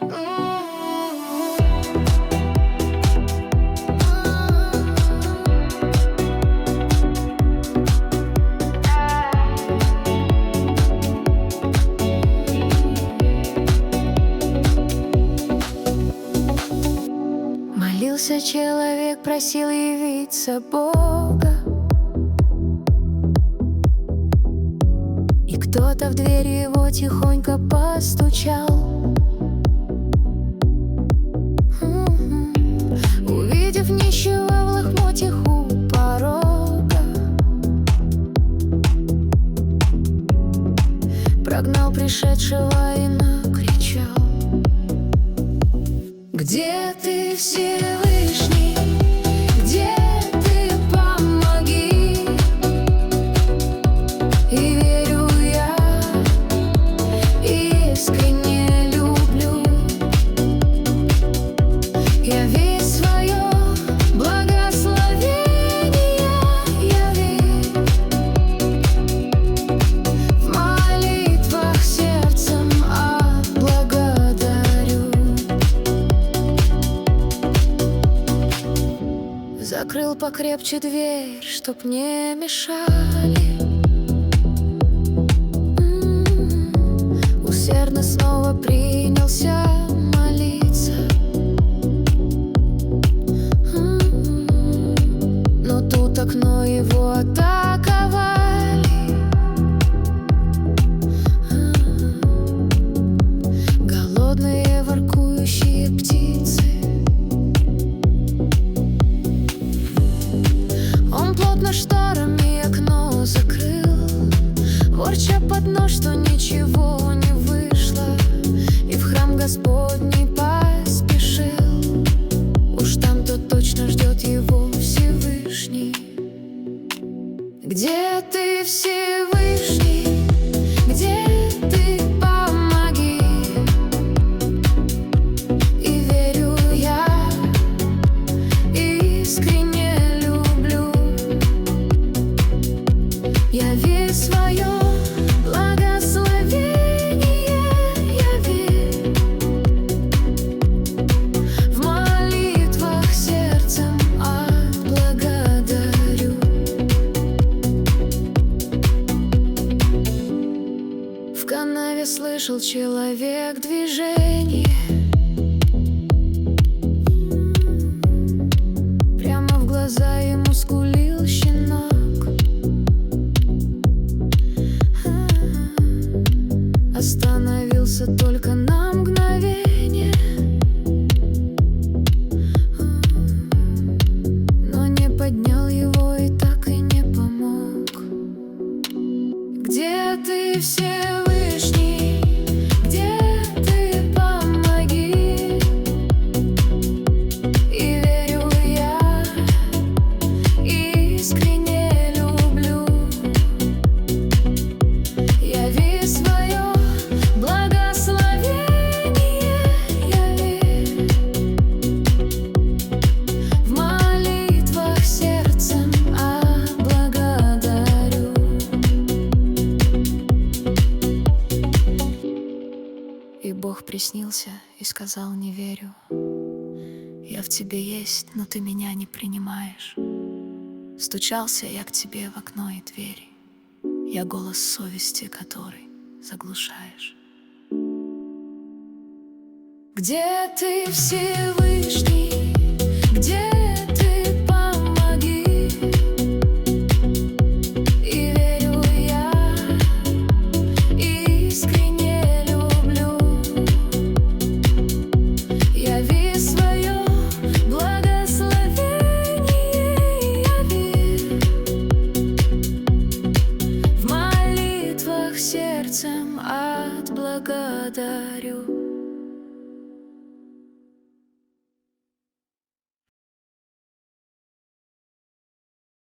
Молился человек, просил явиться Бога, и кто-то в дверь его тихонько постучал. Увидев нищего в лохмотьях у порога, прогнал пришедшего и накричал: «Где ты, Всевышний? Где ты? Помоги!» И верю я, и искренне люблю. Яви свое благословение, яви в молитвах сердцем отблагодарю. Закрыл покрепче дверь, чтоб не мешали. Усердно снова принялся молиться. Но тут окно его атаковали. Голодные воркующие птицы. Он плотно шторами окно закрыл, ворча под нос, что ничего не вышло, и в храм Господний поспешил. Уж там-то точно ждет его Всевышний. Где ты, Всевышний? Где ты? Помоги! И верю я, и искренне люблю. Яви свое благословение, яви в молитвах сердцем отблагодарю. В канаве слышал человек движение. Прямо в глаза ему скулил щенок. Остановился только на мгновение, но не поднял его и так и не помог. Где ты, Всевышний? Где ты? Помоги! И верю я, и искренне люблю. Яви свое благословение, яви в молитвах сердцем отблагодарю. И Бог приснился и сказал: не верю. Я в тебе есть, но ты меня не принимаешь. Стучался я к тебе в окно и двери. Я голос совести, который заглушаешь. Где ты, Всевышний? Где ты? Помоги! И верю я, и искренне люблю. Яви свое благословение, яви в молитвах сердцем отблагодарю.